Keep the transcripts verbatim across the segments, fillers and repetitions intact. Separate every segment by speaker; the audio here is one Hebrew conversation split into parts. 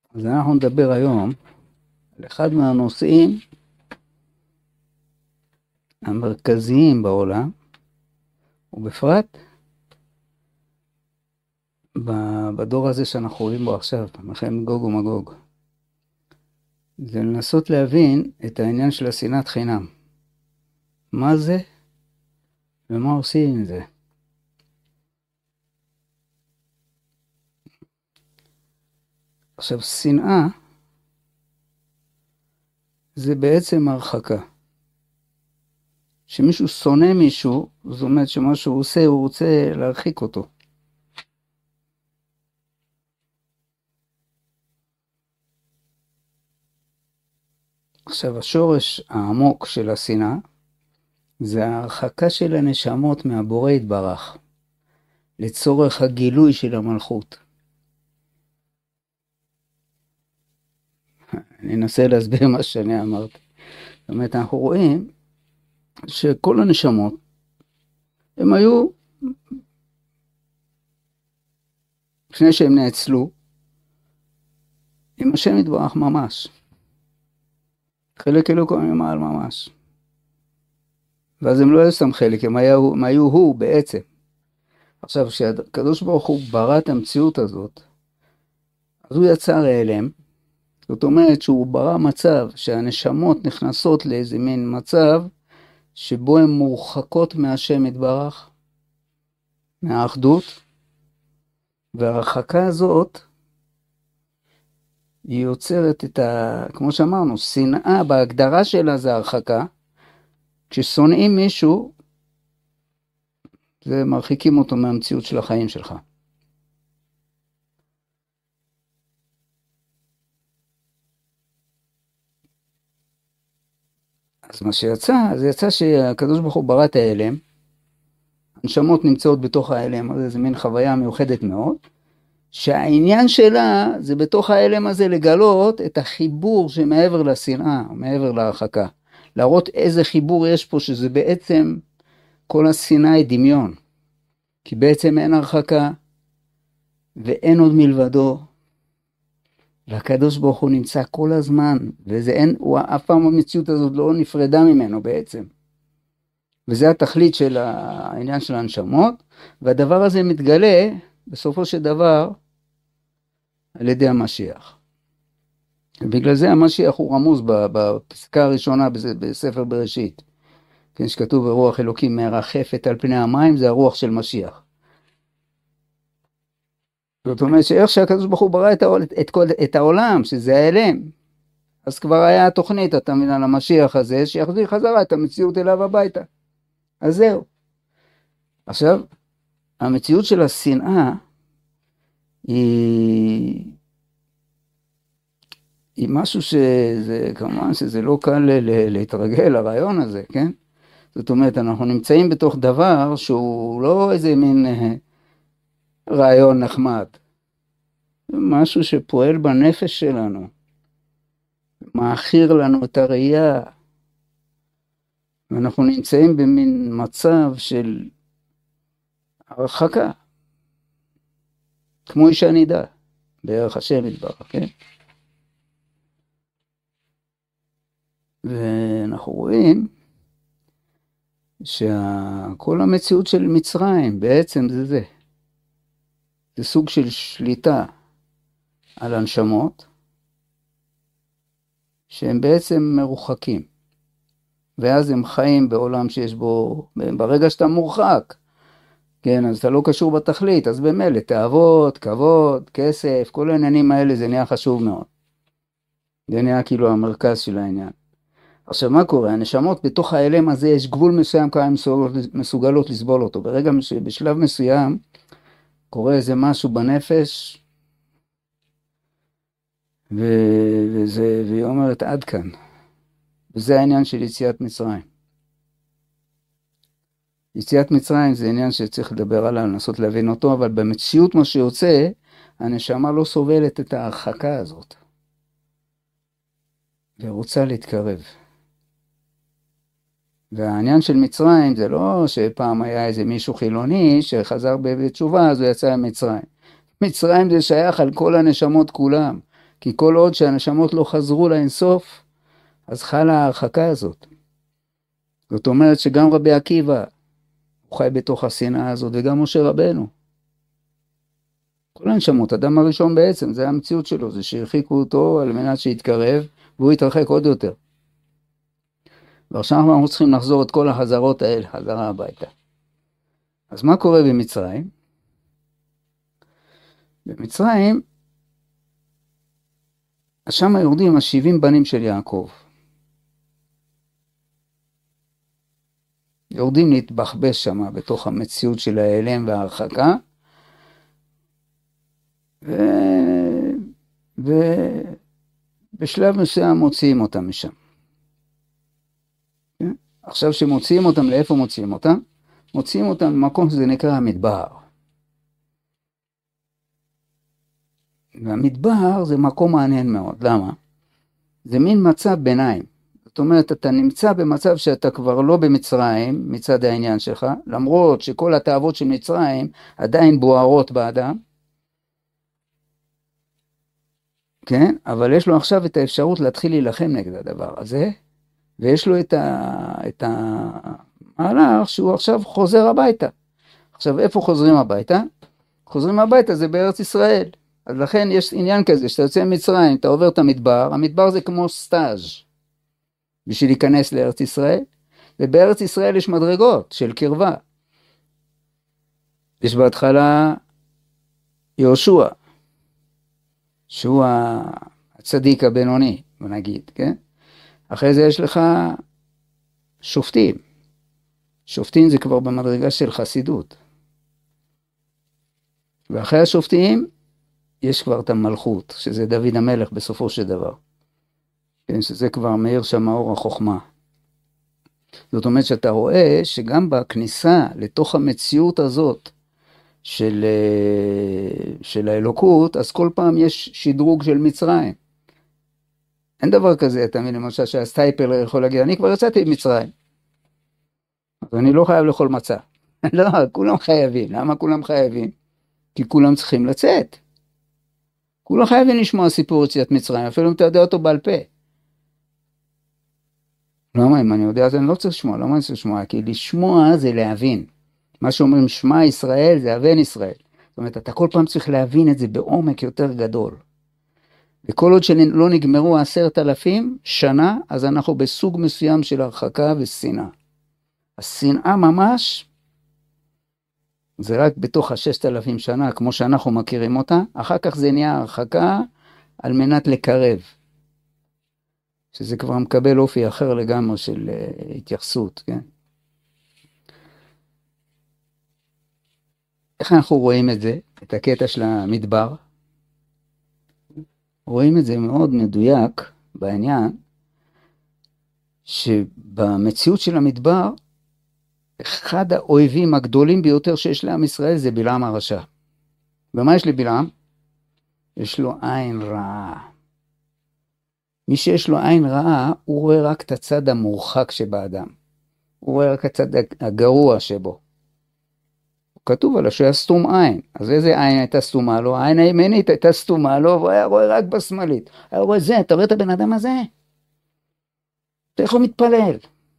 Speaker 1: אז אנחנו נדבר היום על אחד מהנושאים המרכזיים בעולם, ובפרט בדור הזה שאנחנו רואים בו עכשיו, מלחמת גוג ומגוג. זה לנסות להבין את העניין של השנאת חינם. מה זה ומה עושים עם זה. עכשיו, שנאה זה בעצם הרחקה. שמישהו שונא מישהו, זאת אומרת שמה שהוא עושה, הוא רוצה להרחיק אותו. עכשיו, השורש העמוק של השנאה, זה ההרחקה של הנשמות מהבורא יתברך, לצורך הגילוי של המלכות. אני אנסה להסביר מה שאני אמרתי. זאת אומרת, אנחנו רואים שכל הנשמות, הם היו, לפני שהם נאצלו, עם השם יתברך ממש. חלק אלוקו ממעל ממש. ואז הם לא היו סתם חלק, הם היו, הם היו הוא בעצם. עכשיו, כשהקדוש ברוך הוא ברא את המציאות הזאת, אז הוא יצר אליהם, זאת אומרת שהוא ברא מצב שהנשמות נכנסות לאיזה מין מצב שבו הן מורחקות מהשם יתברך, מהאחדות, וההרחקה הזאת היא יוצרת את ה... כמו שאמרנו, שנאה בהגדרה שלה זה הרחקה. כששונאים מישהו, זה מרחיקים אותו מהמציאות של החיים שלך. אז מה שיצא, זה יצא שהקדוש ברוך הוא ברא את האלם, הנשמות נמצאות בתוך האלם, אז זה מין חוויה מיוחדת מאוד, שהעניין שלה זה בתוך האלם הזה לגלות את החיבור שמעבר לשנאה, מעבר להרחקה. להראות איזה חיבור יש פה, שזה בעצם כל השנאה היא דמיון. כי בעצם אין הרחקה ואין עוד מלבדו. והקדוש ברוך הוא נמצא כל הזמן, וזה אין, הוא אף פעם המציאות הזאת לא נפרדה ממנו בעצם. וזה התכלית של העניין של הנשמות, והדבר הזה מתגלה בסופו של דבר על ידי המשיח. ובגלל זה המשיח הוא רמוז בפסקה הראשונה בספר בראשית. כן, שכתוב ברוח אלוקים מרחפת על פני המים, זה הרוח של משיח. זאת אומרת שאיך שהקדוש ברוך הוא ברא את, העול, את, כל, את העולם, שזה האלם, אז כבר היה התוכנית, אתה מבין, על המשיח הזה, שיחזיר חזרה את המציאות אליו הביתה. אז זהו. עכשיו, המציאות של השנאה היא, היא משהו שזה, כמובן שזה לא קל להתרגל לרעיון הזה, כן? זאת אומרת, אנחנו נמצאים בתוך דבר שהוא לא איזה מין רעיון נחמד. זה משהו שפועל בנפש שלנו, מאחיר לנו את הראייה, ואנחנו נמצאים במין מצב של הרחקה, כמו אישה נידה, בערך השם יתברך, כן? ואנחנו רואים שכל המציאות של מצרים בעצם זה זה. זה סוג של שליטה על הנשמות, שהם בעצם מרוחקים. ואז הם חיים בעולם שיש בו, ברגע שאתה מורחק, כן, אז אתה לא קשור בתכלית, אז במילא, תאוות, כבוד, כסף, כל העניינים האלה זה נהיה חשוב מאוד. זה נהיה כאילו המרכז של העניין. עכשיו מה קורה? הנשמות בתוך האלם הזה יש גבול מסוים כמה הן מסוגלות לסבול אותו. ברגע, בשלב מסוים, קורה איזה משהו בנפש, וזה, והיא אומרת עד כאן. וזה העניין של יציאת מצרים. יציאת מצרים זה עניין שצריך לדבר עליו, לנסות להבין אותו, אבל במציאות מה שיוצא, הנשמה לא סובלת את ההרחקה הזאת. ורוצה להתקרב. והעניין של מצרים זה לא שפעם היה איזה מישהו חילוני שחזר בתשובה, אז הוא יצא ממצרים. מצרים זה שייך על כל הנשמות כולם. כי כל עוד שהנשמות לא חזרו לאינסוף, אז חלה ההרחקה הזאת. זאת אומרת שגם רבי עקיבא, הוא חי בתוך השנאה הזאת, וגם משה רבנו. כל הנשמות, אדם הראשון בעצם, זה המציאות שלו, זה שהרחיקו אותו על מנת שיתקרב, והוא יתרחק עוד יותר. ועכשיו אנחנו צריכים לחזור את כל החזרות האלה, חזרה הביתה. אז מה קורה במצרים? במצרים, שם יורדים השבעים בנים של יעקב. יורדים להתבחבש שם בתוך המציאות של ההיעלם וההרחקה, ו... ובשלב מסוים מוציאים אותם משם. עכשיו שמוציאים אותם, לאיפה מוציאים אותם? מוציאים אותם במקום שזה נקרא המדבר. והמדבר זה מקום מעניין מאוד. למה? זה מין מצב ביניים. זאת אומרת, אתה נמצא במצב שאתה כבר לא במצרים, מצד העניין שלך, למרות שכל התאוות של מצרים עדיין בוערות באדם, כן? אבל יש לו עכשיו את האפשרות להתחיל להילחם נגד הדבר הזה, ויש לו את, ה... את המהלך שהוא עכשיו חוזר הביתה. עכשיו, איפה חוזרים הביתה? חוזרים הביתה זה בארץ ישראל. אז לכן יש עניין כזה, שאתה יוצא ממצרים, אתה עובר את המדבר, המדבר זה כמו סטאז' בשביל להיכנס לארץ ישראל, ובארץ ישראל יש מדרגות של קרבה. יש בהתחלה יהושע, שהוא הצדיק הבינוני, נגיד, כן? אחרי זה יש לך שופטים. שופטים זה כבר במדרגה של חסידות. ואחרי השופטים יש כבר את המלכות, שזה דוד המלך בסופו של דבר. כן, שזה כבר מאיר שם אור החוכמה. זאת אומרת שאתה רואה שגם בכניסה לתוך המציאות הזאת של, של האלוקות, אז כל פעם יש שדרוג של מצרים. אין דבר כזה, אתה מבין, למשל שהסטייפל יכול להגיד, אני כבר יצאתי במצרים. אז אני לא חייב לכל מצע. לא, כולם חייבים. למה כולם חייבים? כי כולם צריכים לצאת. כולם חייבים לשמוע סיפור יציאת מצרים, אפילו אם אתה יודע אותו בעל פה. למה? אם אני יודע, אז אני לא צריך לשמוע. למה אני צריך לשמוע? כי לשמוע זה להבין. מה שאומרים, שמע ישראל זה הבן ישראל. זאת אומרת, אתה כל פעם צריך להבין את זה בעומק יותר גדול. וכל עוד שלא נגמרו עשרת אלפים שנה, אז אנחנו בסוג מסוים של הרחקה ושנאה. השנאה ממש, זה רק בתוך הששת אלפים שנה, כמו שאנחנו מכירים אותה, אחר כך זה נהיה הרחקה על מנת לקרב. שזה כבר מקבל אופי אחר לגמרי של uh, התייחסות, כן? איך אנחנו רואים את זה, את הקטע של המדבר? רואים את זה מאוד מדויק בעניין, שבמציאות של המדבר, אחד האויבים הגדולים ביותר שיש לעם ישראל זה בלעם הרשע. ומה יש לבלעם? יש לו עין רעה. מי שיש לו עין רעה, הוא רואה רק את הצד המורחק שבאדם. הוא רואה רק את הצד הגרוע שבו. כתוב עליו שהוא היה סתום עין. אז איזה עין הייתה סתומה לו? העין הימנית הייתה סתומה לו, והוא היה רואה רק בשמאלית. היה רואה זה, אתה רואה את הבן אדם הזה? אתה איך הוא מתפלל?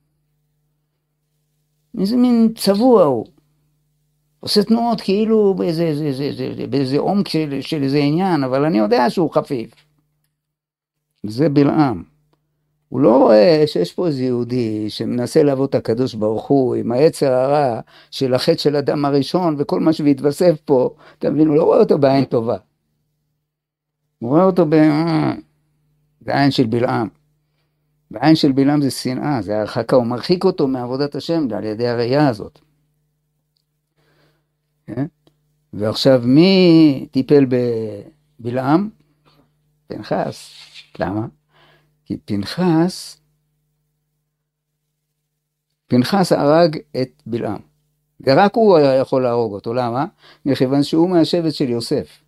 Speaker 1: איזה מין צבוע הוא. עושה תנועות כאילו באיזה, זה, זה, זה, זה, באיזה עומק של, של איזה עניין, אבל אני יודע שהוא חפיף. זה בלעם. הוא לא רואה שיש פה איזה יהודי שמנסה לעבוד את הקדוש ברוך הוא עם היצר הרע של החטא של אדם הראשון וכל מה שהתווסף פה, אתה מבין, הוא לא רואה אותו בעין טובה. הוא רואה אותו בעין של בלעם. בעין של בלעם זה שנאה, זה הרחקה, הוא מרחיק אותו מעבודת השם על ידי הראייה הזאת. ועכשיו מי טיפל בבלעם? פנחס. למה? כי פנחס, פנחס הרג את בלעם. ורק הוא היה יכול להרוג אותו. למה? מכיוון שהוא מהשבט של יוסף.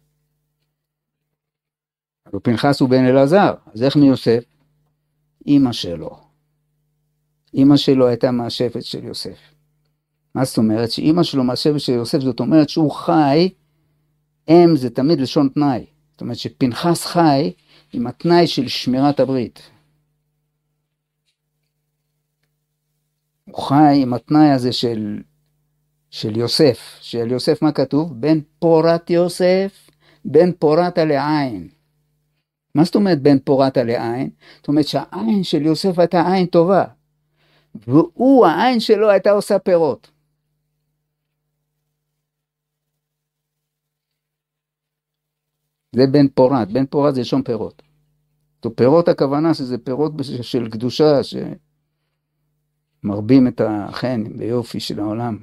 Speaker 1: אבל פנחס הוא בן אלעזר. אז איך מיוסף? אמא שלו. אמא שלו הייתה מהשבט של יוסף. מה זאת אומרת? שאמא שלו מהשבט של יוסף, זאת אומרת שהוא חי, אם זה תמיד לשון תנאי. זאת אומרת שפנחס חי עם התנאי של שמירת הברית. הוא חי עם התנאי הזה של, של יוסף. של יוסף מה כתוב? בן פורת יוסף, בן פורתה לעין. מה זאת אומרת בן פורתה לעין? זאת אומרת שהעין של יוסף הייתה עין טובה. והוא, העין שלו הייתה עושה פירות. זה בן פורת. בן פורת זה שום פירות. פירות הכוונה שזה פירות של קדושה שמרבים את החן ביופי של העולם.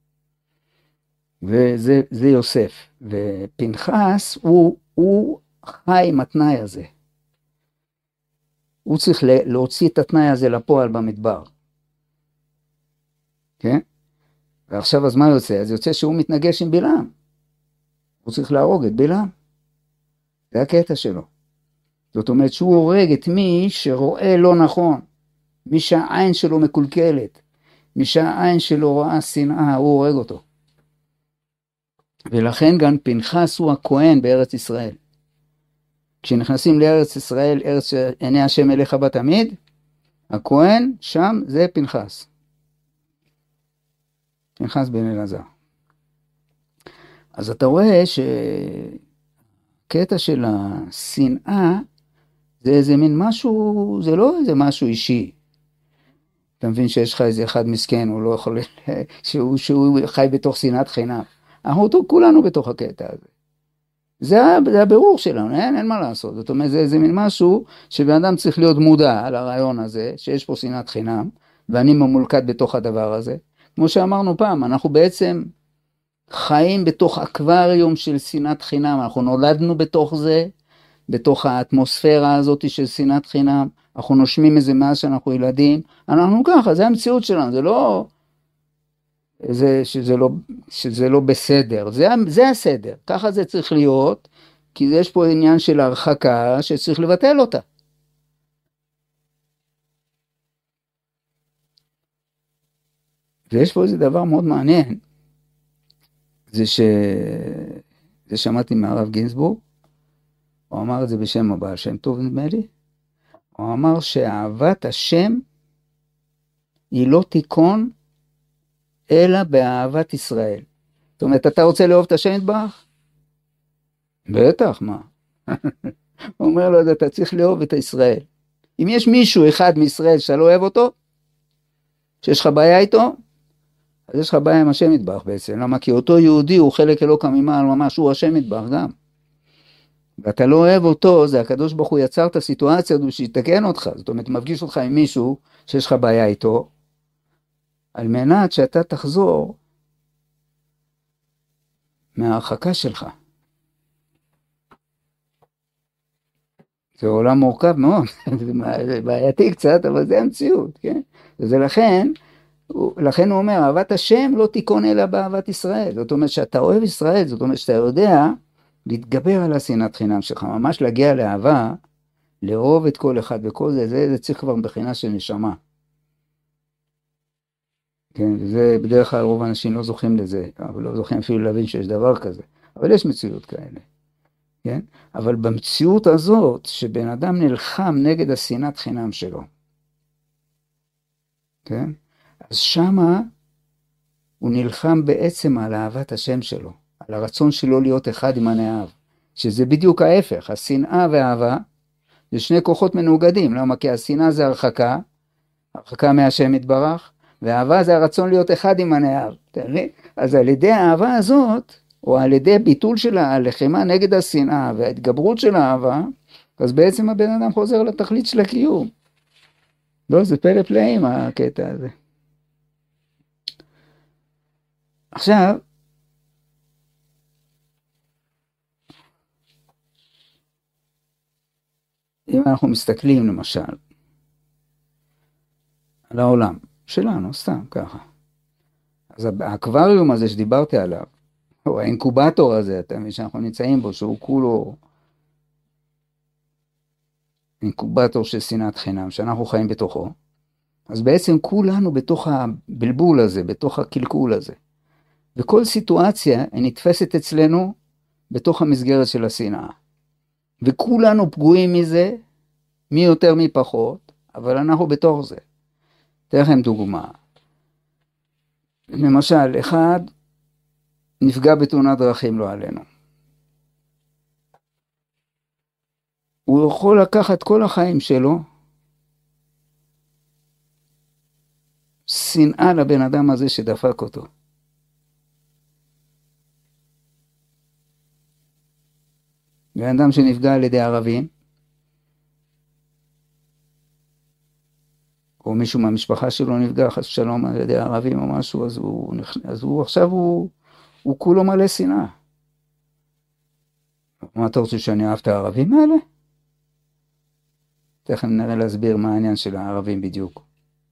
Speaker 1: וזה זה יוסף. ופנחס הוא, הוא חי עם התנאי הזה. הוא צריך להוציא את התנאי הזה לפועל במדבר. כן? ועכשיו אז מה יוצא? אז יוצא שהוא מתנגש עם בלעם. הוא צריך להרוג את בלעם. זה הקטע שלו. זאת אומרת שהוא הורג את מי שרואה לא נכון. מי שהעין שלו מקולקלת. מי שהעין שלו רואה שנאה, הוא הורג אותו. ולכן גם פנחס הוא הכהן בארץ ישראל. כשנכנסים לארץ ישראל, ארץ עיני השם אליך בה תמיד, הכהן שם זה פנחס. פנחס בן אלעזר. אז אתה רואה שקטע של השנאה, זה איזה מין משהו, זה לא איזה משהו אישי. אתה מבין שיש לך איזה אחד מסכן, הוא לא יכול, שהוא, שהוא חי בתוך שנאת חינם. אנחנו אותו כולנו בתוך הקטע הזה. זה, זה הבירור שלנו, אין, אין מה לעשות. זאת אומרת, זה, זה מין משהו שבן אדם צריך להיות מודע על הרעיון הזה, שיש פה שנאת חינם, ואני ממולכד בתוך הדבר הזה. כמו שאמרנו פעם, אנחנו בעצם חיים בתוך אקווריום של שנאת חינם, אנחנו נולדנו בתוך זה, בתוך האטמוספירה הזאת של שנאת חינם, אנחנו נושמים איזה מאז שאנחנו ילדים, אנחנו ככה, זה המציאות שלנו, זה לא, זה, שזה לא, שזה לא בסדר, זה, זה הסדר, ככה זה צריך להיות, כי יש פה עניין של הרחקה שצריך לבטל אותה. ויש פה איזה דבר מאוד מעניין, זה ש... זה שמעתי מהרב גינזבורג, הוא אמר את זה בשם הבעל שם טוב נדמה לי, הוא אמר שאהבת השם היא לא תיקון, אלא באהבת ישראל. זאת אומרת, אתה רוצה לאהוב את השם יתברך? בטח, מה? הוא אומר לו, אתה צריך לאהוב את ישראל. אם יש מישהו אחד מישראל שאתה לא אוהב אותו, שיש לך בעיה איתו, אז יש לך בעיה עם השם יתברך בעצם. למה? כי אותו יהודי הוא חלק אלוקא ממעל ממש, הוא השם יתברך גם. ואתה לא אוהב אותו, זה הקדוש ברוך הוא יצר את הסיטואציה הזו שיתקן אותך. זאת אומרת, מפגיש אותך עם מישהו שיש לך בעיה איתו, על מנת שאתה תחזור מההרחקה שלך. זה עולם מורכב מאוד, זה בעייתי קצת, אבל זה המציאות, כן? וזה לכן, לכן הוא אומר, אהבת השם לא תיקון אלא באהבת ישראל. זאת אומרת, שאתה אוהב ישראל, זאת אומרת, שאתה יודע להתגבר על השנאת חינם שלך, ממש להגיע לאהבה, לאהוב את כל אחד וכל זה, זה, זה צריך כבר בחינה של נשמה. כן, זה בדרך כלל רוב האנשים לא זוכים לזה, אבל לא זוכים אפילו להבין שיש דבר כזה, אבל יש מציאות כאלה, כן? אבל במציאות הזאת, שבן אדם נלחם נגד השנאת חינם שלו, כן? אז שמה הוא נלחם בעצם על אהבת השם שלו, על הרצון שלו להיות אחד עם הנאהב, שזה בדיוק ההפך, השנאה והאהבה, זה שני כוחות מנוגדים, למה? כי השנאה זה הרחקה, הרחקה מהשם יתברך, והאהבה זה הרצון להיות אחד עם הנאהב. אז על ידי האהבה הזאת, או על ידי ביטול של הלחימה נגד השנאה וההתגברות של האהבה, אז בעצם הבן אדם חוזר לתכלית של הקיום. לא, זה פלא פלאים הקטע הזה. עכשיו, אם אנחנו מסתכלים למשל על העולם שלנו, סתם ככה. אז האקווריום הזה שדיברתי עליו, או האינקובטור הזה, אתה מבין שאנחנו נמצאים בו, שהוא כולו אינקובטור של שנאת חינם, שאנחנו חיים בתוכו, אז בעצם כולנו בתוך הבלבול הזה, בתוך הקלקול הזה. וכל סיטואציה היא נתפסת אצלנו בתוך המסגרת של השנאה. וכולנו פגועים מזה, מי יותר מי פחות, אבל אנחנו בתוך זה. אתן לכם דוגמה. למשל, אחד נפגע בתאונת דרכים, לא עלינו. הוא יכול לקחת כל החיים שלו, שנאה לבן אדם הזה שדפק אותו. בן אדם שנפגע על ידי ערבים, או מישהו מהמשפחה שלו נפגע חס ושלום על ידי ערבים או משהו, אז הוא, אז הוא עכשיו הוא, הוא כולו מלא שנאה. מה אתה רוצה שאני אוהב את הערבים האלה? תכף נראה להסביר מה העניין של הערבים בדיוק.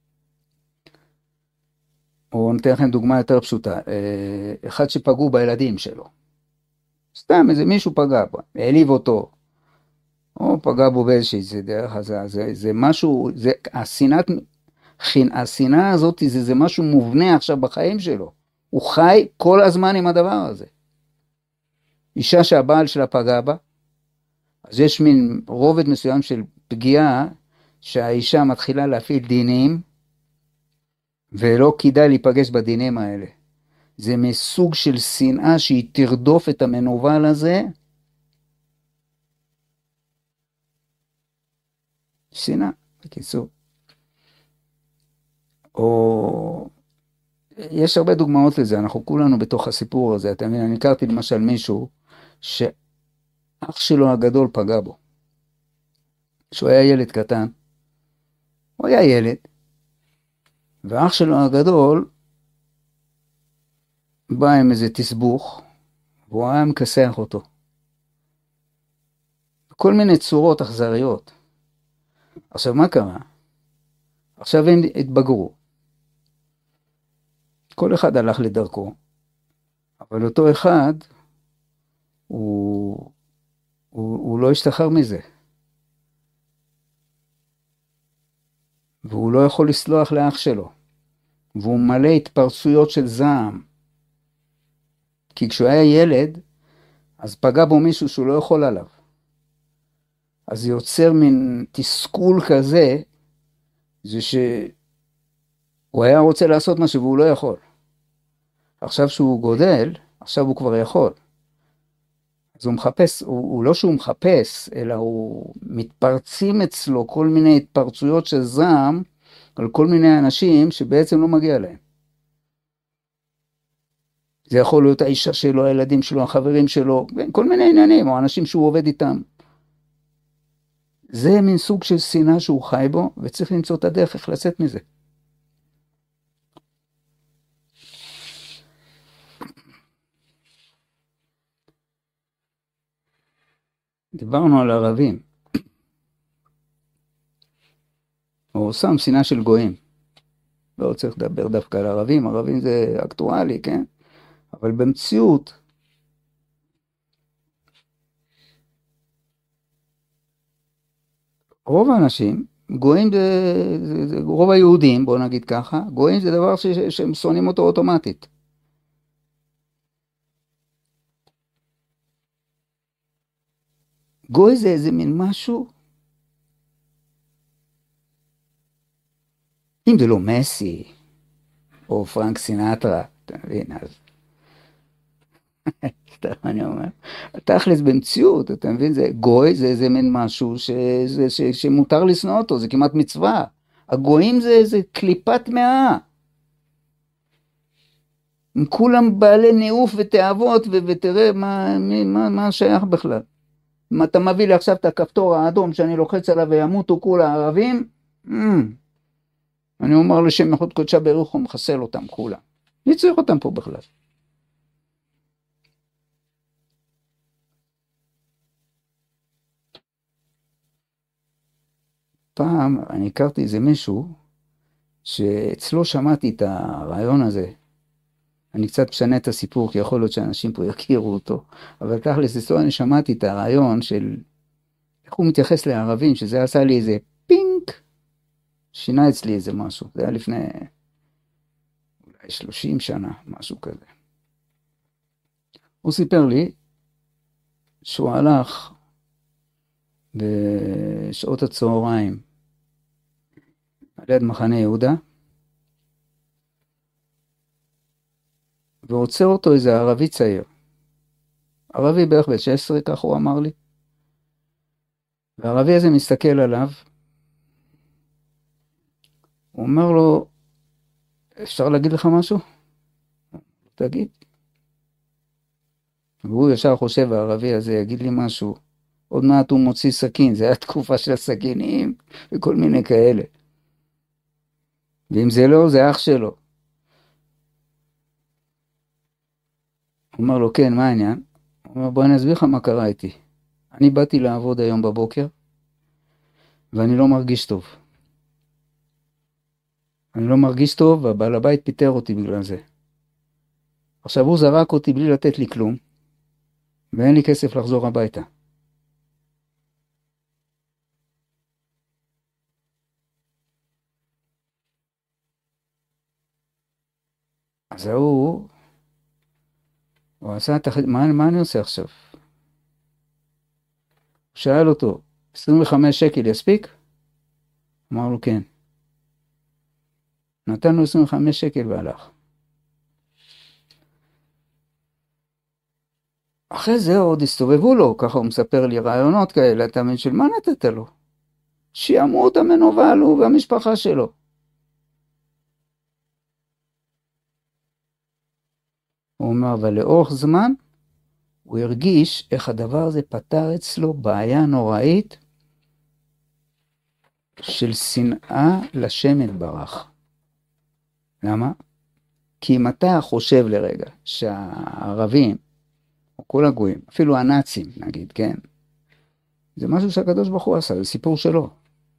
Speaker 1: או נתן לכם דוגמה יותר פשוטה, אחד שפגעו בילדים שלו. סתם איזה מישהו פגע בו, העליב אותו, או פגע בו באיזושהי דרך, אז זה, זה, זה משהו, זה, השנאת, השנאה הזאת זה, זה משהו מובנה עכשיו בחיים שלו. הוא חי כל הזמן עם הדבר הזה. אישה שהבעל שלה פגע בה, אז יש מין רובד מסוים של פגיעה, שהאישה מתחילה להפעיל דינים, ולא כדאי להיפגש בדינים האלה. זה מסוג של שנאה שהיא תרדוף את המנוול הזה. שנאה, בקיצור. או יש הרבה דוגמאות לזה, אנחנו כולנו בתוך הסיפור הזה. אתה מבין, אני הכרתי למשל מישהו שאח שלו הגדול פגע בו. שהוא היה ילד קטן, הוא היה ילד, ואח שלו הגדול בא עם איזה תסבוך, והוא היה מכסח אותו. כל מיני צורות אכזריות. עכשיו מה קרה? עכשיו הם התבגרו. כל אחד הלך לדרכו, אבל אותו אחד, הוא, הוא, הוא לא השתחרר מזה. והוא לא יכול לסלוח לאח שלו. והוא מלא התפרצויות של זעם. כי כשהוא היה ילד, אז פגע בו מישהו שהוא לא יכול עליו. אז זה יוצר מין תסכול כזה, זה שהוא היה רוצה לעשות משהו והוא לא יכול. עכשיו שהוא גודל, עכשיו הוא כבר יכול. אז הוא מחפש, הוא, הוא לא שהוא מחפש, אלא הוא מתפרצים אצלו כל מיני התפרצויות של זעם, על כל מיני אנשים שבעצם לא מגיע להם. זה יכול להיות האישה שלו, הילדים שלו, החברים שלו, כל מיני עניינים, או אנשים שהוא עובד איתם. זה מין סוג של שנאה שהוא חי בו, וצריך למצוא את הדרך איך לצאת מזה. דיברנו על ערבים. או שם שנאה של גויים. לא צריך לדבר דווקא על ערבים, ערבים זה אקטואלי, כן? אבל במציאות, רוב האנשים, גויים זה, זה, זה רוב היהודים, בוא נגיד ככה, גויים זה דבר ש, שהם שונאים אותו אוטומטית. גוי זה איזה מין משהו, אם זה לא מסי, או פרנק סינטרה, אתה מבין, אז... סתם אני אומר, תכלס במציאות, אתה מבין, זה גוי זה איזה מין משהו ש, ש, ש, שמותר לשנוא אותו, זה כמעט מצווה. הגויים זה איזה קליפת מאה. הם כולם בעלי ניאוף ותאוות, ו- ותראה מה, מה, מה שייך בכלל. אם אתה מביא לי עכשיו את הכפתור האדום שאני לוחץ עליו וימותו כול הערבים, mm, אני אומר לשם יחוד קודשה ברוך הוא מחסל אותם כולם. מי צריך אותם פה בכלל? פעם אני הכרתי איזה מישהו שאצלו שמעתי את הרעיון הזה. אני קצת משנה את הסיפור כי יכול להיות שאנשים פה יכירו אותו, אבל תכלס אצלו אני שמעתי את הרעיון של איך הוא מתייחס לערבים, שזה עשה לי איזה פינק, שינה אצלי איזה משהו. זה היה לפני אולי שלושים שנה, משהו כזה. הוא סיפר לי שהוא הלך בשעות הצהריים, על יד מחנה יהודה, ועוצר אותו איזה ערבי צעיר. ערבי בערך ב-שש עשרה, כך הוא אמר לי. והערבי הזה מסתכל עליו, הוא אומר לו, אפשר להגיד לך משהו? תגיד. והוא ישר חושב, הערבי הזה יגיד לי משהו. עוד מעט הוא מוציא סכין, זה היה תקופה של הסכינים וכל מיני כאלה. ואם זה לא, זה אח שלו. הוא אומר לו, כן, מה העניין? הוא אומר, בוא אני אסביר לך מה קרה איתי. אני באתי לעבוד היום בבוקר, ואני לא מרגיש טוב. אני לא מרגיש טוב, והבעל הבית פיטר אותי בגלל זה. עכשיו הוא זרק אותי בלי לתת לי כלום, ואין לי כסף לחזור הביתה. אז הוא, הוא עשה את החד... מה, מה אני עושה עכשיו? הוא שאל אותו, עשרים וחמישה שקל יספיק? אמר לו כן. נתן לו עשרים וחמישה שקל והלך. אחרי זה עוד הסתובבו לו, ככה הוא מספר לי רעיונות כאלה, אתה מבין של מה נתת לו? שימות המנוול הוא והמשפחה שלו. הוא אומר, אבל לאורך זמן, הוא הרגיש איך הדבר הזה פתר אצלו בעיה נוראית של שנאה לשם יתברך. למה? כי אם אתה חושב לרגע שהערבים, או כל הגויים, אפילו הנאצים נגיד, כן? זה משהו שהקדוש ברוך הוא עשה, זה סיפור שלו.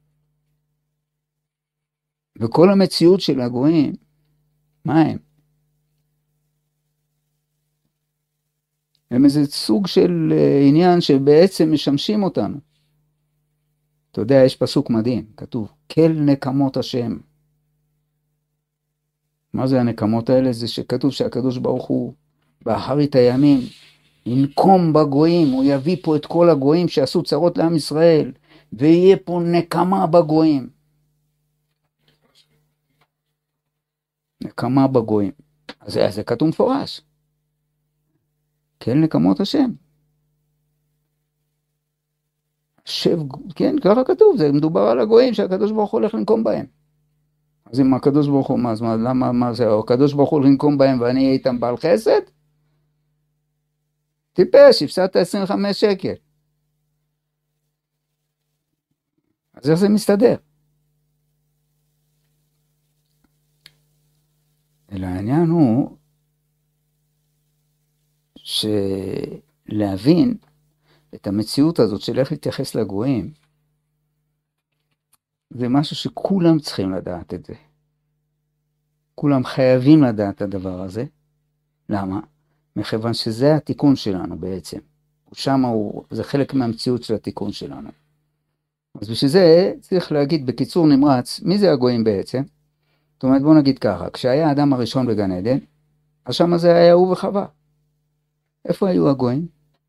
Speaker 1: וכל המציאות של הגויים, מה הם? הם איזה סוג של עניין שבעצם משמשים אותנו. אתה יודע, יש פסוק מדהים, כתוב, כל נקמות השם. מה זה הנקמות האלה? זה שכתוב שהקדוש ברוך הוא באחרית הימים ינקום בגויים, הוא יביא פה את כל הגויים שעשו צרות לעם ישראל, ויהיה פה נקמה בגויים. נקמה בגויים. אז זה, זה כתוב מפורש. כן, נקמות השם. שב, כן, ככה כתוב, זה מדובר על הגויים שהקדוש ברוך הוא הולך לנקום בהם. אז אם הקדוש ברוך הוא, מה, מה, למה, מה זה, הקדוש ברוך הוא לנקום בהם ואני אהיה איתם בעל חסד? טיפש, הפסדת עשרים וחמישה שקל. אז איך זה מסתדר? אלא העניין הוא שלהבין את המציאות הזאת של איך להתייחס לגויים, זה משהו שכולם צריכים לדעת את זה. כולם חייבים לדעת את הדבר הזה. למה? מכיוון שזה התיקון שלנו בעצם. שם הוא, זה חלק מהמציאות של התיקון שלנו. אז בשביל זה צריך להגיד בקיצור נמרץ, מי זה הגויים בעצם? זאת אומרת, בוא נגיד ככה, כשהיה האדם הראשון בגן עדן, אז שם זה היה הוא וחווה. איפה היו הגויים?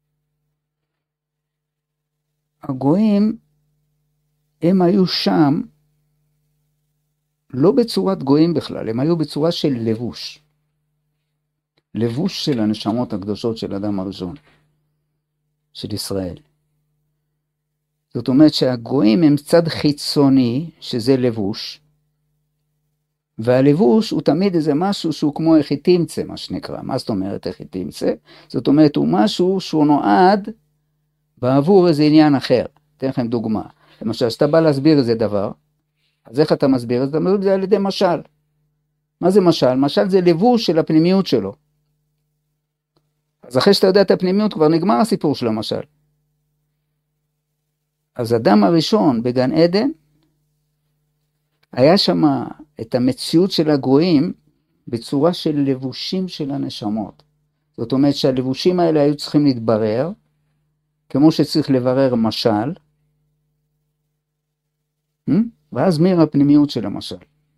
Speaker 1: הגויים, הם היו שם, לא בצורת גויים בכלל, הם היו בצורה של לבוש. לבוש של הנשמות הקדושות של האדם הראשון, של ישראל. זאת אומרת שהגויים הם צד חיצוני, שזה לבוש, והלבוש הוא תמיד איזה משהו שהוא כמו יחיתימצה, מה שנקרא. מה זאת אומרת יחיתימצה? זאת אומרת, הוא משהו שהוא נועד בעבור איזה עניין אחר. אתן לכם דוגמה. למשל, שאתה בא להסביר איזה דבר, אז איך אתה מסביר את זה? אתה מסביר את זה על ידי משל. מה זה משל? משל זה לבוש של הפנימיות שלו. אז אחרי שאתה יודע את הפנימיות, כבר נגמר הסיפור של המשל. אז אדם הראשון בגן עדן, היה שם את המציאות של הגויים בצורה של לבושים של הנשמות. זאת אומרת שהלבושים האלה היו צריכים להתברר, כמו שצריך לברר משל, ואז מיר הפנימיות של המשל.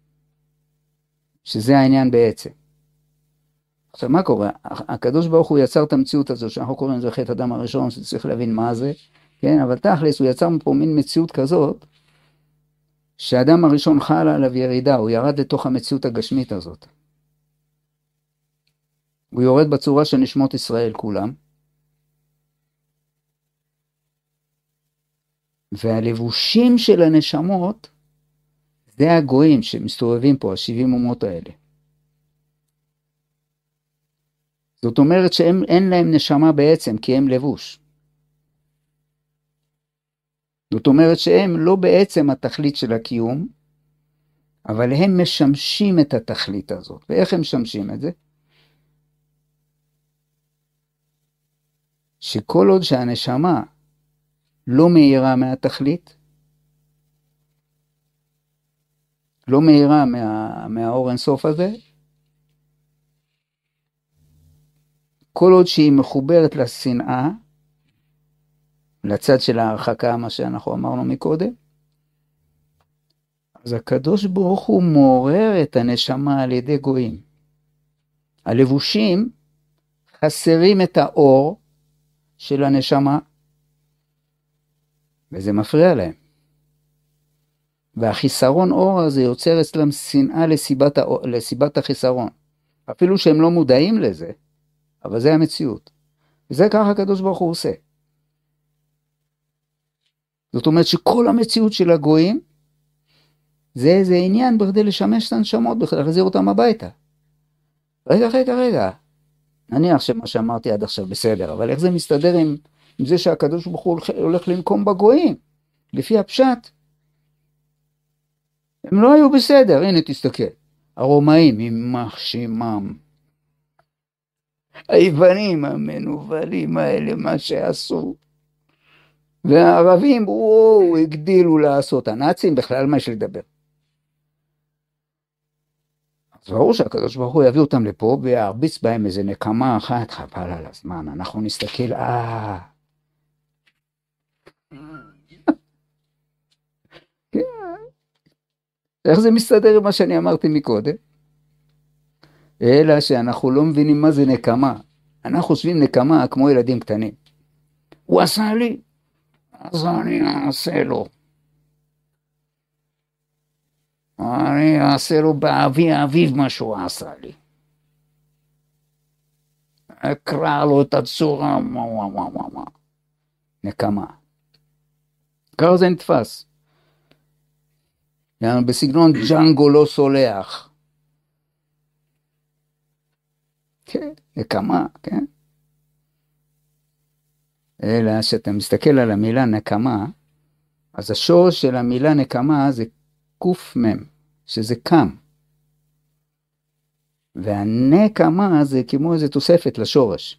Speaker 1: שזה העניין בעצם. עכשיו מה קורה? הקדוש ברוך הוא יצר את המציאות הזו, שאנחנו קוראים לזה חטא אדם הראשון, שצריך להבין מה זה, כן, אבל תכלס הוא יצר פה מין מציאות כזאת, שהאדם הראשון חלה עליו ירידה, הוא ירד לתוך המציאות הגשמית הזאת. הוא יורד בצורה של נשמות ישראל כולם, והלבושים של הנשמות, זה הגויים שמסתובבים פה, השבעים אומות האלה. זאת אומרת שאין להם נשמה בעצם, כי הם לבוש. זאת אומרת שהם לא בעצם התכלית של הקיום, אבל הם משמשים את התכלית הזאת. ואיך הם משמשים את זה? שכל עוד שהנשמה לא מהירה מהתכלית, לא מהירה מה, מהאור אינסוף הזה, כל עוד שהיא מחוברת לשנאה, לצד של ההרחקה, מה שאנחנו אמרנו מקודם, אז הקדוש ברוך הוא מעורר את הנשמה על ידי גויים. הלבושים חסרים את האור של הנשמה, וזה מפריע להם. והחיסרון אור הזה יוצר אצלם שנאה לסיבת, האור, לסיבת החיסרון. אפילו שהם לא מודעים לזה, אבל זה המציאות. וזה ככה הקדוש ברוך הוא עושה. זאת אומרת שכל המציאות של הגויים, זה איזה עניין בכדי לשמש את הנשמות, בכדי להחזיר אותם הביתה. רגע, רגע, רגע. נניח שמה שאמרתי עד עכשיו בסדר, אבל איך זה מסתדר עם, עם זה שהקדוש ברוך הוא הולך לנקום בגויים? לפי הפשט, הם לא היו בסדר. הנה תסתכל. הרומאים, יימח שמם. היוונים המנוולים האלה, מה שעשו. והערבים, וואו, הגדילו לעשות. הנאצים בכלל מה יש לדבר. אז ברור שהקדוש ברוך הוא יביא אותם לפה, וירביץ בהם איזה נקמה אחת, חבל על הזמן. אנחנו נסתכל, אה... איך זה מסתדר עם מה שאני אמרתי מקודם? אלא שאנחנו לא מבינים מה זה נקמה. אנחנו חושבים נקמה כמו ילדים קטנים. הוא עשה לי, אז אני אעשה לו. אני אעשה לו באבי אביב מה שהוא עשה לי. אקרא לו את הצורה, מה מה מה מה מה. נקמה. ככה זה נתפס. יענו בסגנון ג'אנגו לא סולח. כן, נקמה, כן. אלא שאתה מסתכל על המילה נקמה, אז השורש של המילה נקמה זה קוף מם, שזה קם. והנקמה זה כמו איזו תוספת לשורש.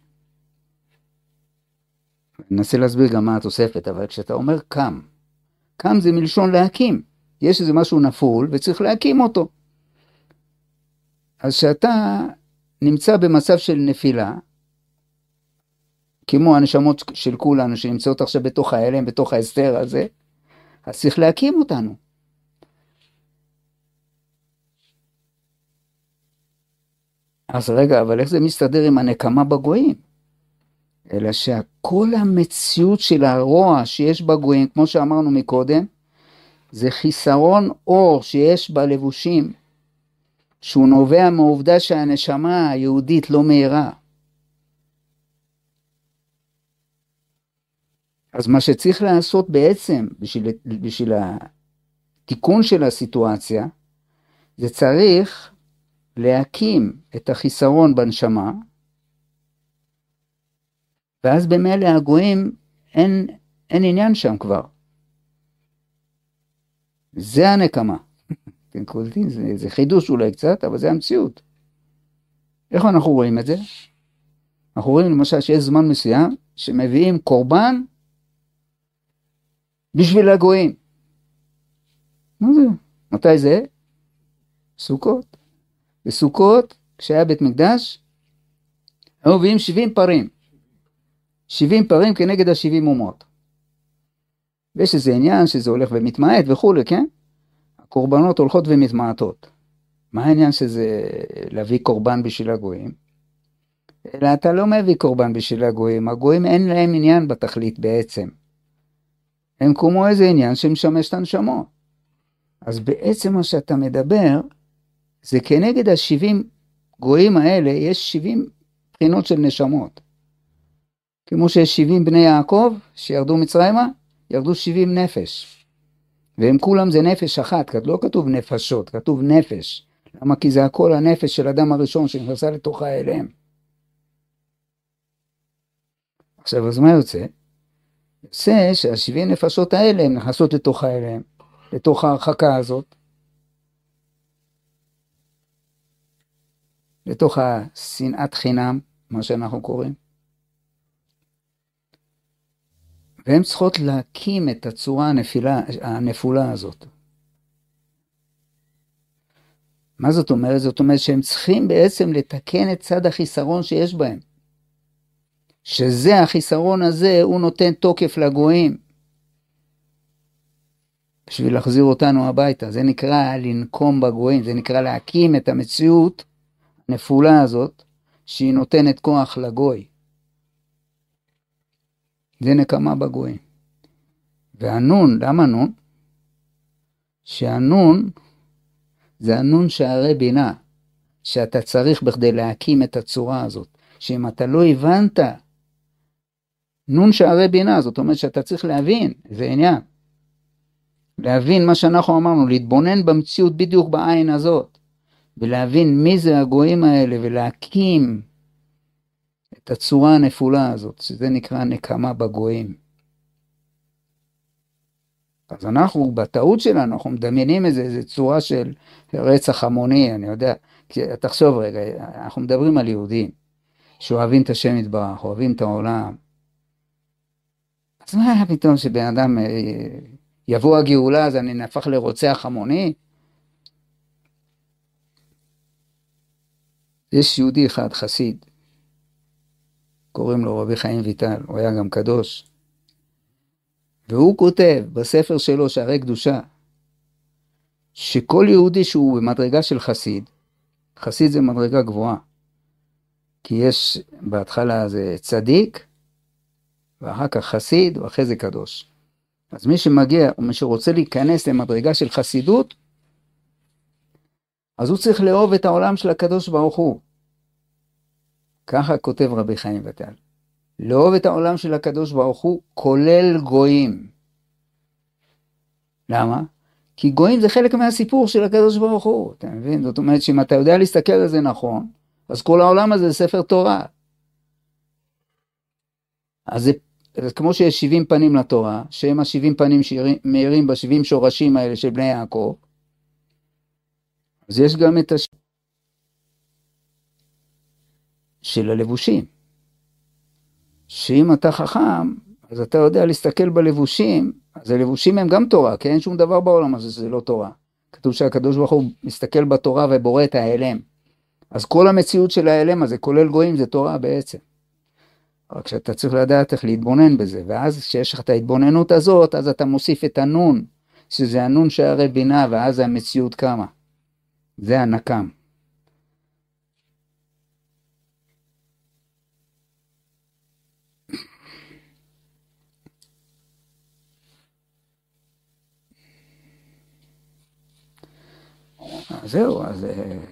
Speaker 1: ננסה להסביר גם מה התוספת, אבל כשאתה אומר קם, קם זה מלשון להקים. יש איזה משהו נפול וצריך להקים אותו. אז שאתה נמצא במצב של נפילה, כמו הנשמות של כולנו שנמצאות עכשיו בתוך ההלם, בתוך ההסתר הזה, אז צריך להקים אותנו. אז רגע, אבל איך זה מסתדר עם הנקמה בגויים? אלא שכל המציאות של הרוע שיש בגויים, כמו שאמרנו מקודם, זה חיסרון אור שיש בלבושים, שהוא נובע מהעובדה שהנשמה היהודית לא מהירה. אז מה שצריך לעשות בעצם, בשביל, בשביל התיקון של הסיטואציה, זה צריך להקים את החיסרון בנשמה, ואז במילא הגויים אין, אין עניין שם כבר. זה הנקמה. אתם קולטים? זה, זה חידוש אולי קצת, אבל זה המציאות. איך אנחנו רואים את זה? אנחנו רואים למשל שיש זמן מסוים שמביאים קורבן בשביל הגויים. מה זה? מתי זה? סוכות. בסוכות, כשהיה בית מקדש, היו מביאים שבעים פרים. שבעים פרים כנגד השבעים אומות. ויש איזה עניין שזה הולך ומתמעט וכו', כן? הקורבנות הולכות ומתמעטות. מה העניין שזה להביא קורבן בשביל הגויים? אלא אתה לא מביא קורבן בשביל הגויים. הגויים אין להם עניין בתכלית בעצם. הם כמו איזה עניין שמשמש את הנשמות. אז בעצם מה שאתה מדבר, זה כנגד השבעים גויים האלה, יש שבעים בחינות של נשמות. כמו שיש שבעים בני יעקב, שירדו מצרימה, ירדו שבעים נפש. והם כולם זה נפש אחת, לא כתוב נפשות, כתוב נפש. למה? כי זה הכל הנפש של אדם הראשון שנכנסה לתוך האלם. עכשיו, אז מה יוצא? יוצא שהשבעים נפשות האלה הן נכנסות לתוך האלם, לתוך ההרחקה הזאת, לתוך השנאת חינם, מה שאנחנו קוראים. והן צריכות להקים את הצורה הנפילה, הנפולה הזאת. מה זאת אומרת? זאת אומרת שהם צריכים בעצם לתקן את צד החיסרון שיש בהם. שזה החיסרון הזה, הוא נותן תוקף לגויים. בשביל להחזיר אותנו הביתה. זה נקרא לנקום בגויים, זה נקרא להקים את המציאות הנפולה הזאת, שהיא נותנת כוח לגוי. זה נקמה בגויים. והנון, למה נון? שהנון זה הנון שערי בינה, שאתה צריך בכדי להקים את הצורה הזאת. שאם אתה לא הבנת, נון שערי בינה, זאת אומרת שאתה צריך להבין, זה עניין. להבין מה שאנחנו אמרנו, להתבונן במציאות בדיוק בעין הזאת, ולהבין מי זה הגויים האלה, ולהקים את הצורה הנפולה הזאת, שזה נקרא נקמה בגויים. אז אנחנו, בטעות שלנו, אנחנו מדמיינים איזה, איזה צורה של רצח המוני, אני יודע, כי תחשוב רגע, אנחנו מדברים על יהודים, שאוהבים את השם יתברך, אוהבים את העולם. אז מה היה פתאום שבן אדם יבוא הגאולה, אז אני נהפך לרוצח המוני? יש יהודי אחד, חסיד, קוראים לו רבי חיים ויטל, הוא היה גם קדוש, והוא כותב בספר שלו שערי קדושה, שכל יהודי שהוא במדרגה של חסיד, חסיד זה מדרגה גבוהה, כי יש בהתחלה זה צדיק, ואחר כך חסיד, ואחרי זה קדוש. אז מי שמגיע, או מי שרוצה להיכנס למדרגה של חסידות, אז הוא צריך לאהוב את העולם של הקדוש ברוך הוא. ככה כותב רבי חיים ויטל. לאהוב את העולם של הקדוש ברוך הוא, כולל גויים. למה? כי גויים זה חלק מהסיפור של הקדוש ברוך הוא. אתה מבין? זאת אומרת שאם אתה יודע להסתכל על זה נכון, אז כל העולם הזה זה ספר תורה. אז זה, זה כמו שיש שבעים פנים לתורה, שהם השבעים פנים שמאירים בשבעים שורשים האלה של בני יעקב. אז יש גם את הש... של הלבושים. שאם אתה חכם, אז אתה יודע להסתכל בלבושים, אז הלבושים הם גם תורה, כי אין שום דבר בעולם הזה שזה לא תורה. כתוב שהקדוש ברוך הוא מסתכל בתורה ובורא את ההלם. אז כל המציאות של ההלם הזה, כולל גויים, זה תורה בעצם. רק שאתה צריך לדעת איך להתבונן בזה, ואז כשיש לך את ההתבוננות הזאת, אז אתה מוסיף את הנון, שזה הנון שערי בינה, ואז המציאות קמה. זה הנקם. אז זהו, אז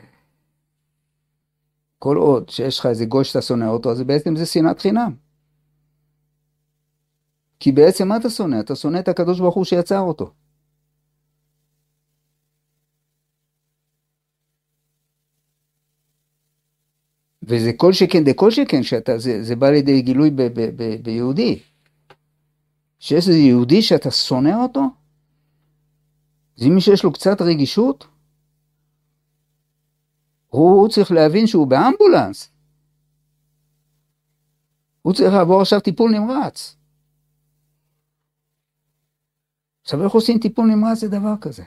Speaker 1: כל עוד שיש לך איזה גוי שאתה שונא אותו, אז בעצם זה שנאת חינם. כי בעצם מה אתה שונא? אתה שונא את הקדוש ברוך הוא שיצר אותו. וזה כל שכן, זה כל שכן, שאתה, זה, זה בא לידי גילוי ב, ב, ב, ביהודי. שיש איזה יהודי שאתה שונא אותו, זה מי שיש לו קצת רגישות, הוא צריך להבין שהוא באמבולנס. הוא צריך לעבור עכשיו טיפול נמרץ. עכשיו איך עושים טיפול נמרץ זה דבר כזה?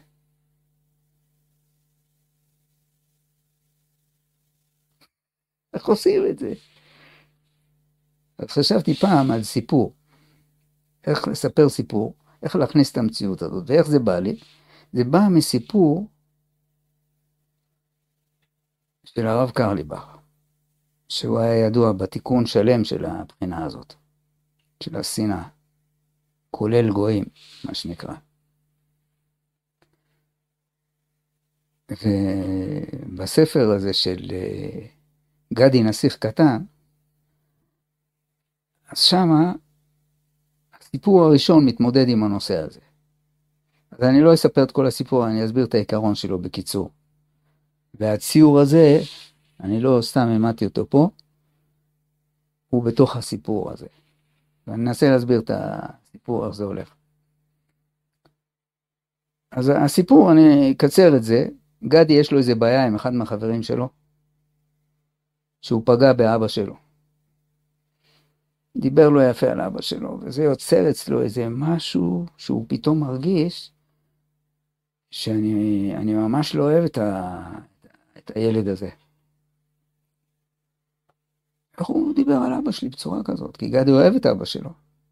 Speaker 1: איך עושים את זה? אז חשבתי פעם על סיפור. איך לספר סיפור, איך להכניס את המציאות הזאת, ואיך זה בא לי? זה בא מסיפור של הרב קרליבך, שהוא היה ידוע בתיקון שלם של הבחינה הזאת, של השנאה. כולל גויים, מה שנקרא. ובספר הזה של גדי נסיך קטן, אז שמה הסיפור הראשון מתמודד עם הנושא הזה. אז אני לא אספר את כל הסיפור, אני אסביר את העיקרון שלו בקיצור. והציור הזה, אני לא סתם העמדתי אותו פה, הוא בתוך הסיפור הזה. ואני אנסה להסביר את הסיפור, איך זה הולך. אז הסיפור, אני אקצר את זה, גדי יש לו איזה בעיה עם אחד מהחברים שלו, שהוא פגע באבא שלו. דיבר לו יפה על אבא שלו, וזה יוצר אצלו איזה משהו שהוא פתאום מרגיש, שאני אני ממש לא אוהב את, ה, את הילד הזה. איך הוא דיבר על אבא שלי בצורה כזאת? כי גדי אוהב את אבא שלו.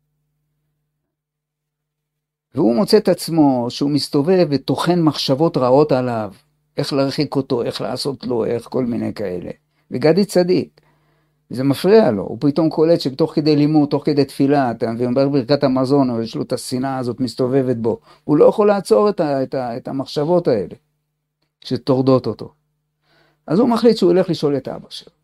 Speaker 1: והוא מוצא את עצמו שהוא מסתובב וטוחן מחשבות רעות עליו, איך להרחיק אותו, איך לעשות לו, איך כל מיני כאלה. וגדי צדיק. זה מפריע לו, הוא פתאום קולט שבתוך כדי לימוד, תוך כדי תפילה, אתה מבין, ברכת המזון, או יש לו את השנאה הזאת מסתובבת בו, הוא לא יכול לעצור את, ה, את, ה, את המחשבות האלה, שתורדות אותו. אז הוא מחליט שהוא הולך לשאול את אבא שלו.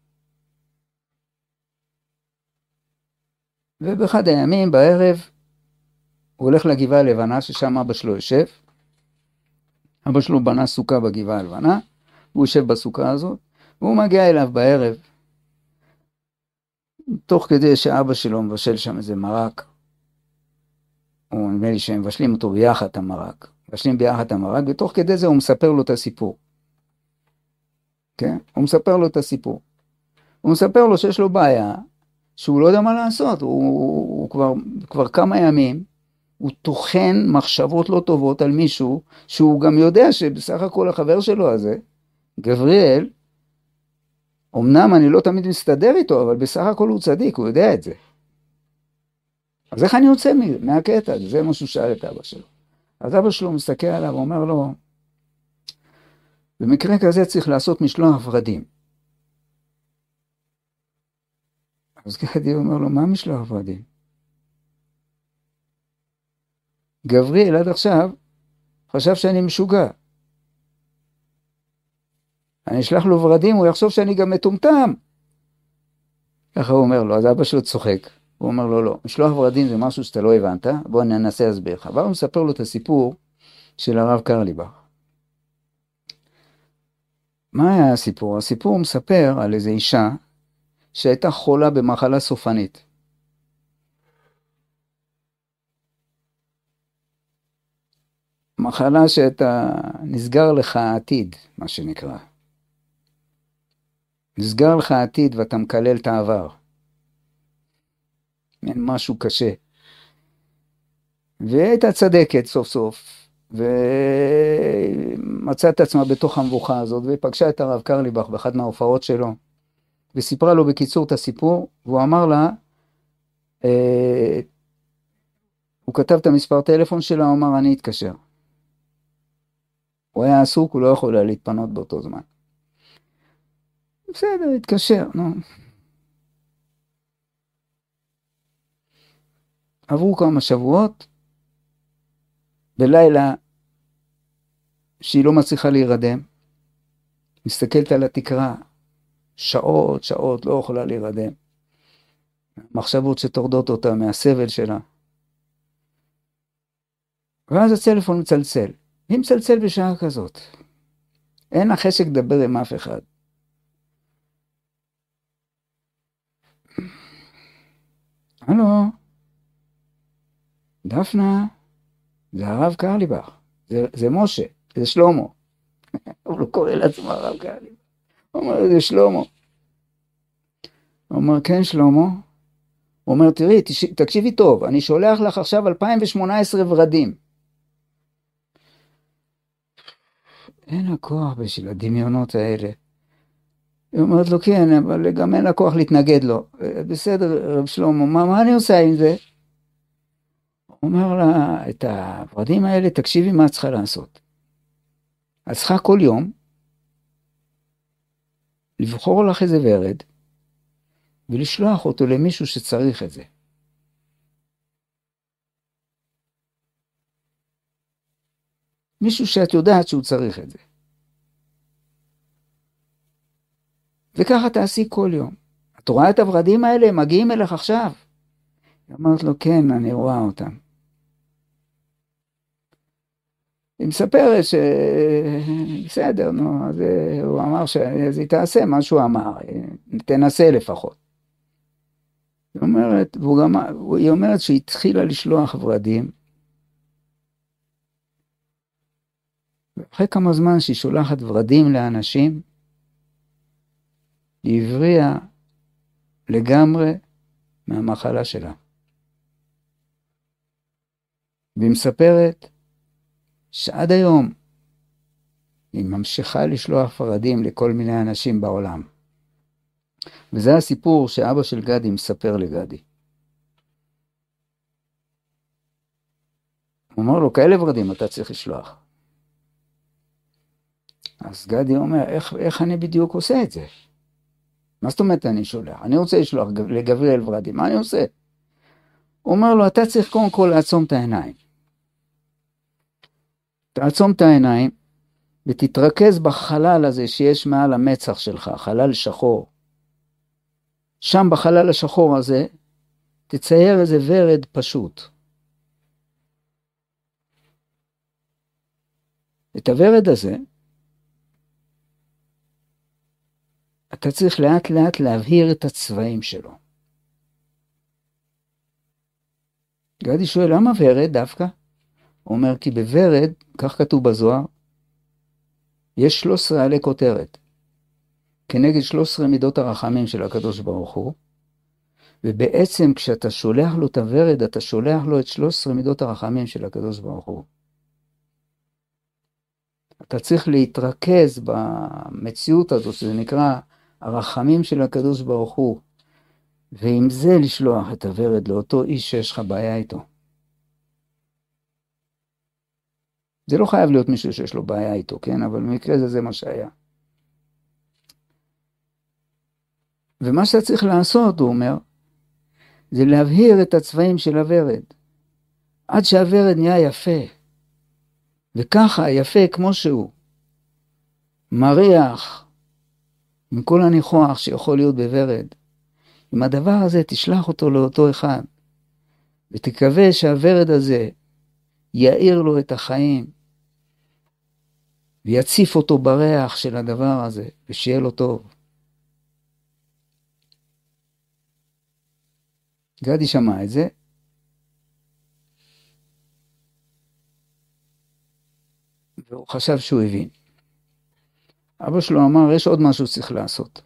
Speaker 1: ובאחד הימים, בערב, הוא הולך לגבעה הלבנה, ששם אבא שלו יושב. אבא שלו בנה סוכה בגבעה הלבנה, הוא יושב בסוכה הזאת, והוא מגיע אליו בערב, תוך כדי שאבא שלו מבשל שם איזה מרק, הוא נדמה לי שהם מבשלים אותו ביחד את המרק, מבשלים ביחד את המרק, ותוך כדי זה הוא מספר לו את הסיפור. כן? הוא מספר לו את הסיפור. הוא מספר לו שיש לו בעיה, שהוא לא יודע מה לעשות, הוא, הוא, הוא כבר, כבר כמה ימים, הוא טוחן מחשבות לא טובות על מישהו, שהוא גם יודע שבסך הכל החבר שלו הזה, גבריאל, אמנם אני לא תמיד מסתדר איתו, אבל בסך הכל הוא צדיק, הוא יודע את זה. אז איך אני יוצא מהקטע? זה מה שהוא שאל את אבא שלו. אז אבא שלו מסתכל עליו ואומר לו, במקרה כזה צריך לעשות משלוח ורדים. אז גדי אומר לו, מה משלוח ורדים? גבריאל עד עכשיו חשב שאני משוגע. אני אשלח לו ורדים, הוא יחשוב שאני גם מטומטם. ככה הוא אומר לו, אז אבא שלו צוחק. הוא אומר לו, לא, משלוח ורדים זה משהו שאתה לא הבנת, בוא ננסה להסביר לך. אבל הוא מספר לו את הסיפור של הרב קרליבך. מה היה הסיפור? הסיפור מספר על איזו אישה שהייתה חולה במחלה סופנית. מחלה שאתה נסגר לך העתיד, מה שנקרא. נסגר לך העתיד ואתה מקלל את העבר. אין משהו קשה. והייתה צדקת סוף סוף, ומצאה את עצמה בתוך המבוכה הזאת, ופגשה את הרב קרליבך באחד מההופעות שלו, וסיפרה לו בקיצור את הסיפור, והוא אמר לה, אה, הוא כתב את המספר טלפון שלה, הוא אמר, אני אתקשר. הוא היה עסוק, הוא לא יכול היה להתפנות באותו זמן. בסדר, התקשר, נו. עברו כמה שבועות, בלילה שהיא לא מצליחה להירדם, מסתכלת על התקרה, שעות, שעות, לא יכולה להירדם. מחשבות שתורדות אותה מהסבל שלה. ואז הטלפון מצלצל. היא מצלצל בשעה כזאת. אין לה חשק לדבר עם אף אחד. הלו, דפנה, זה הרב קרליבך, זה, זה משה, זה שלמה. הוא לא קורא לעצמו הרב קרליבך. הוא אומר, זה שלמה. הוא אומר, כן שלמה. הוא אומר, תראי, תקשיבי טוב, אני שולח לך עכשיו אלפיים ושמונה עשרה ורדים. אין לה כוח בשביל הדמיונות האלה. היא אומרת לו, כן, אבל גם אין לה כוח להתנגד לו. בסדר, רב שלמה, מה, מה אני עושה עם זה? הוא אומר לה, את הורדים האלה, תקשיבי מה את צריכה לעשות. את צריכה כל יום לבחור לך איזה ורד, ולשלוח אותו למישהו שצריך את זה. מישהו שאת יודעת שהוא צריך את זה. וככה תעשי כל יום. את רואה את הורדים האלה, הם מגיעים אליך עכשיו. היא אמרת לו, כן, אני רואה אותם. היא מספרת ש... בסדר, נו, אז הוא אמר אז היא תעשה מה שהוא אמר, תנסה לפחות. היא אומרת, והוא גם... היא אומרת שהיא התחילה לשלוח ורדים, ואחרי כמה זמן שהיא שולחת ורדים לאנשים, היא הבריאה לגמרי מהמחלה שלה. והיא מספרת שעד היום היא ממשיכה לשלוח ורדים לכל מיני אנשים בעולם. וזה הסיפור שאבא של גדי מספר לגדי. הוא אומר לו, כאלה ורדים אתה צריך לשלוח. אז גדי אומר, איך, איך אני בדיוק עושה את זה? מה זאת אומרת אני שולח? אני רוצה לשלוח לגבריאל ורדים, מה אני עושה? הוא אומר לו, אתה צריך קודם כל לעצום את העיניים. תעצום את העיניים, ותתרכז בחלל הזה שיש מעל המצח שלך, חלל שחור. שם בחלל השחור הזה, תצייר איזה ורד פשוט. את הורד הזה, אתה צריך לאט לאט להבהיר את הצבעים שלו. גדי שואל, למה ורד דווקא? הוא אומר, כי בורד, כך כתוב בזוהר, יש שלוש עשרה עלי כותרת, כנגד שלוש עשרה מידות הרחמים של הקדוש ברוך הוא, ובעצם כשאתה שולח לו את הורד, אתה שולח לו את שלוש עשרה מידות הרחמים של הקדוש ברוך הוא. אתה צריך להתרכז במציאות הזו, שזה נקרא הרחמים של הקדוש ברוך הוא, ועם זה לשלוח את הורד לאותו איש שיש לך בעיה איתו. זה לא חייב להיות מישהו שיש לו בעיה איתו, כן? אבל במקרה זה זה מה שהיה. ומה שאתה צריך לעשות, הוא אומר, זה להבהיר את הצבעים של הורד, עד שהורד נהיה יפה. וככה, יפה כמו שהוא, מריח, עם כל הניחוח שיכול להיות בורד. עם הדבר הזה תשלח אותו לאותו אחד, ותקווה שהורד הזה יאיר לו את החיים, ויציף אותו בריח של הדבר הזה, ושיהיה לו טוב. גדי שמע את זה, והוא חשב שהוא הבין. אבא שלו אמר, יש עוד משהו שצריך לעשות.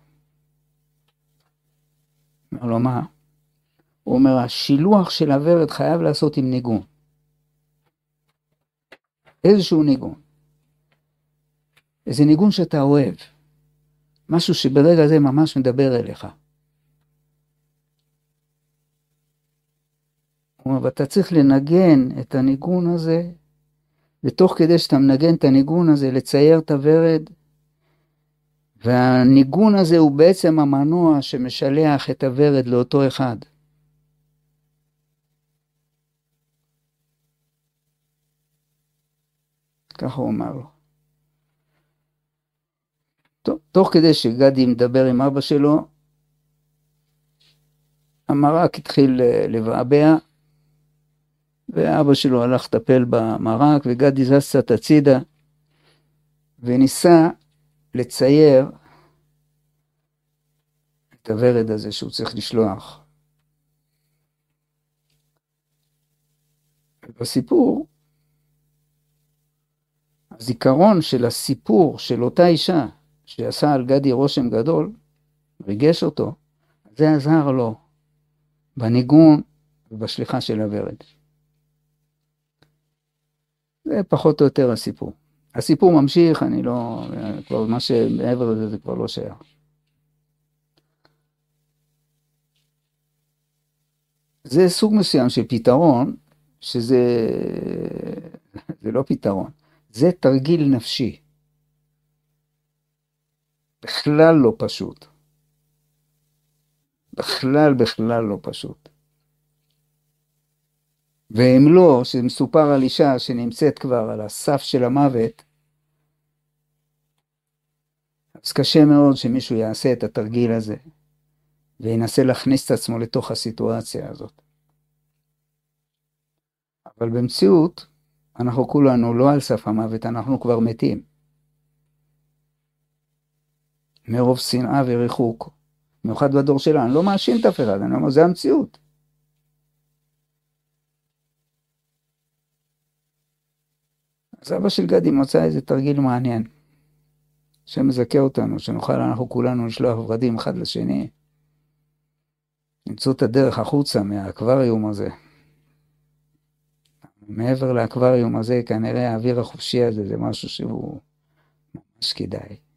Speaker 1: אומר לו, מה? הוא אומר, השילוח של הורד חייב לעשות עם ניגון. איזשהו ניגון. איזה ניגון שאתה אוהב. משהו שברגע זה ממש מדבר אליך. הוא אומר, ואתה צריך לנגן את הניגון הזה, ותוך כדי שאתה מנגן את הניגון הזה, לצייר את הורד, והניגון הזה הוא בעצם המנוע שמשלח את הורד לאותו אחד. ככה הוא אמר לו. תוך כדי שגדי מדבר עם אבא שלו, המרק התחיל לבעבע, ואבא שלו הלך לטפל במרק, וגדי זז קצת הצידה, וניסה לצייר את הורד הזה שהוא צריך לשלוח. בסיפור, הזיכרון של הסיפור של אותה אישה, שעשה על גדי רושם גדול, ריגש אותו, זה עזר לו בניגון ובשליחה של הורד. זה פחות או יותר הסיפור. הסיפור ממשיך, אני לא, כבר מה שמעבר לזה זה כבר לא שייך. זה סוג מסוים של פתרון, שזה זה לא פתרון, זה תרגיל נפשי. בכלל לא פשוט. בכלל, בכלל לא פשוט. ואם לא, שמסופר על אישה שנמצאת כבר על הסף של המוות, אז קשה מאוד שמישהו יעשה את התרגיל הזה, וינסה להכניס את עצמו לתוך הסיטואציה הזאת. אבל במציאות, אנחנו כולנו לא על סף המוות, אנחנו כבר מתים. מרוב שנאה וריחוק, במיוחד בדור שלנו, אני לא מאשים את אף אחד, אני אומר, זה המציאות. אז אבא של גדי מצא איזה תרגיל מעניין, שמזכה אותנו, שנוכל אנחנו כולנו לשלוח ורדים אחד לשני, למצוא את הדרך החוצה מהאקווריום הזה. מעבר לאקווריום הזה, כנראה האוויר החופשי הזה, זה משהו שהוא ממש כדאי.